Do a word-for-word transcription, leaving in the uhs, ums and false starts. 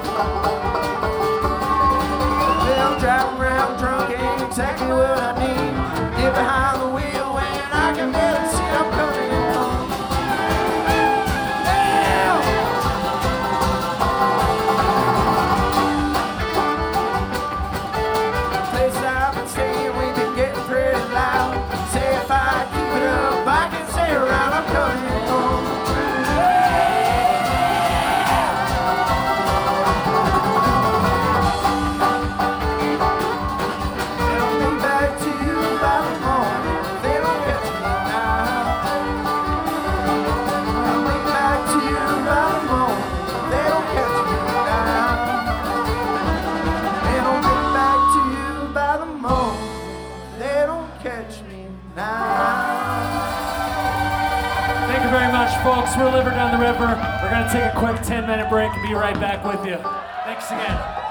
Well, driving around drunk ain't exactly what I need. Get behind the wheel when I can barely see I'm coming home. Yeah. Place I've been staying, we've been getting pretty loud. Say if I keep it up, I can stay around. I'm coming home. Thank you very much, folks. We're Liver Down the River. We're going to take a quick ten minute break and be right back with you. Thanks again.